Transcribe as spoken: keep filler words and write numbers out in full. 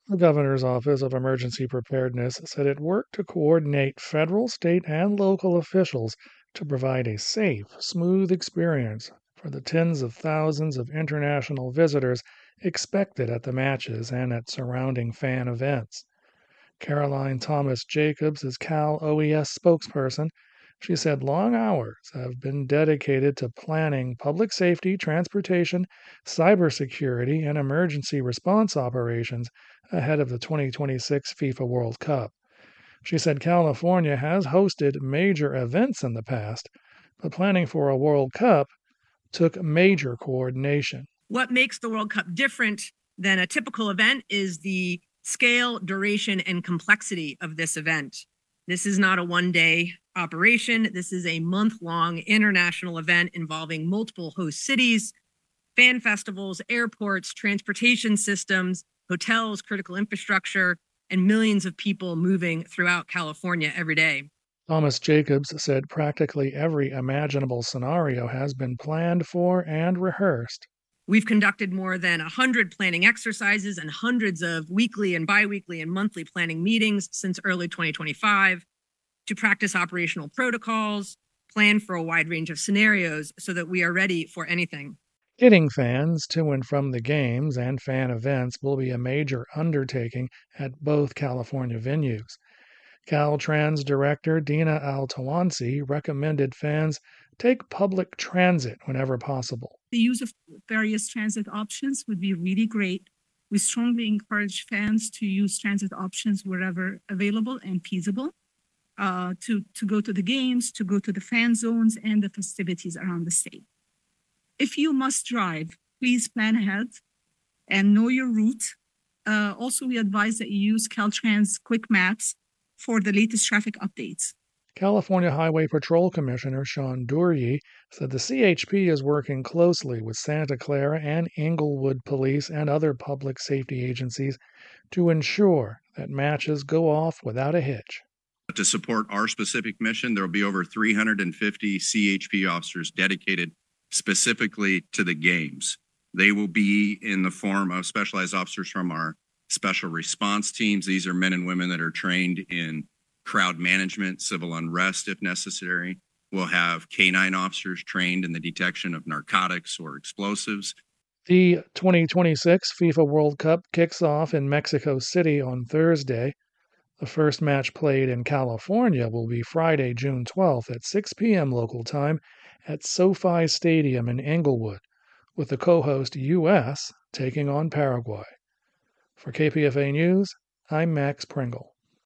The governor's Office of Emergency Preparedness said it worked to coordinate federal, state, and local officials to provide a safe, smooth experience for the tens of thousands of international visitors expected at the matches and at surrounding fan events. Caroline Thomas Jacobs is Cal O E S spokesperson. She said long hours have been dedicated to planning public safety, transportation, cybersecurity, and emergency response operations ahead of the twenty twenty-six FIFA World Cup. She said California has hosted major events in the past, but planning for a World Cup took major coordination. What makes the World Cup different than a typical event is the scale, duration, and complexity of this event. This is not a one-day operation. This is a month-long international event involving multiple host cities, fan festivals, airports, transportation systems, hotels, critical infrastructure, and millions of people moving throughout California every day. Thomas Jacobs said practically every imaginable scenario has been planned for and rehearsed. We've conducted more than one hundred planning exercises and hundreds of weekly and biweekly and monthly planning meetings since early twenty twenty-five to practice operational protocols, plan for a wide range of scenarios so that we are ready for anything. Getting fans to and from the games and fan events will be a major undertaking at both California venues. Caltrans Director Dina Al-Tawansi recommended fans take public transit whenever possible. The use of various transit options would be really great. We strongly encourage fans to use transit options wherever available and feasible, uh, to, to go to the games, to go to the fan zones and the festivities around the state. If you must drive, please plan ahead and know your route. Uh, also, we advise that you use Caltrans Quick Maps for the latest traffic updates. California Highway Patrol Commissioner Sean Duryea said the C H P is working closely with Santa Clara and Inglewood Police and other public safety agencies to ensure that matches go off without a hitch. To support our specific mission, there will be over three hundred fifty C H P officers dedicated specifically to the games. They will be in the form of specialized officers from our special response teams. These are men and women that are trained in crowd management, civil unrest if necessary. We'll have K nine officers trained in the detection of narcotics or explosives. The twenty twenty-six FIFA World Cup kicks off in Mexico City on Thursday. The first match played in California will be Friday, June twelfth at six p.m. local time at SoFi Stadium in Inglewood, with the co-host U S taking on Paraguay. For K P F A News, I'm Max Pringle.